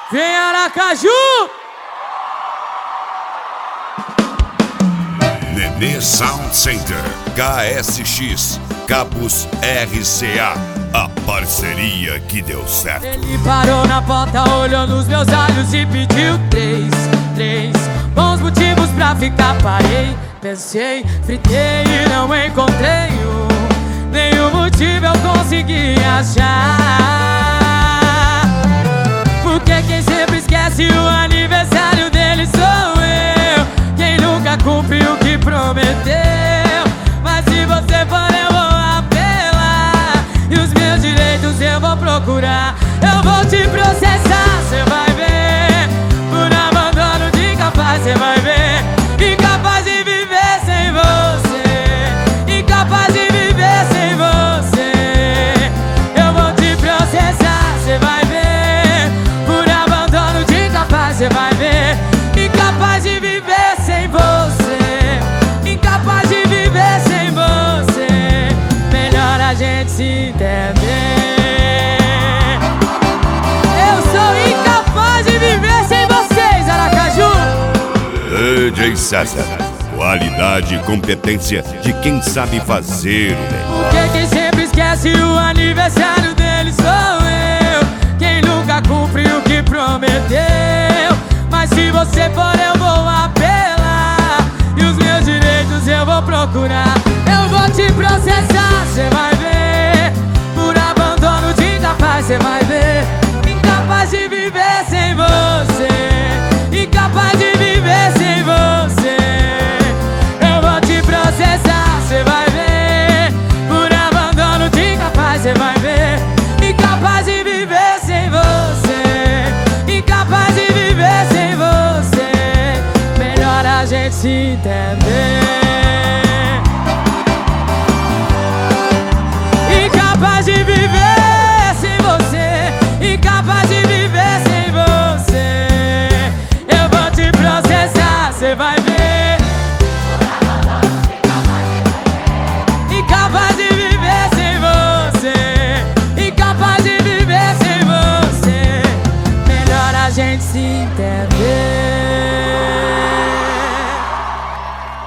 Vem Aracaju! Nenê Sound Center, KSX, Cabos RCA, a parceria que deu certo. Ele parou na porta, olhou nos meus olhos e pediu três bons motivos pra ficar. Parei, pensei, fritei e não encontrei nenhum motivo eu consegui achar. Porque quem sempre esquece o aniversário dele sou eu, quem nunca cumpriu o que prometeu. Mas se você for eu vou apelar, e os meus direitos eu vou procurar. Eu vou te processar, cê vai ver, por abandono de incapaz, cê vai ver. Incapaz de viver sem você, incapaz de viver sem você. Eu vou te processar, cê vai ver, por abandono de incapaz, cê vai ver. Incapaz de viver sem você, incapaz de viver sem você. Melhor a gente se entender. Eu sou incapaz de viver sem vocês, Aracaju. DJ César, qualidade e competência de quem sabe fazer o bem. Porque quem sempre esquece o aniversário dele sou eu, quem nunca cumpriu o que prometeu. Mas se você for eu vou apelar, e os meus direitos eu vou procurar. Eu vou te processar, cê vai ver, por abandono de incapaz, cê vai ver. Incapaz de viver sem você, incapaz de viver sem você. Eu vou te processar, cê vai ver, por abandono de incapaz, cê vai ver. Incapaz de viver sem você, incapaz de viver sem você. Melhor a gente se entender.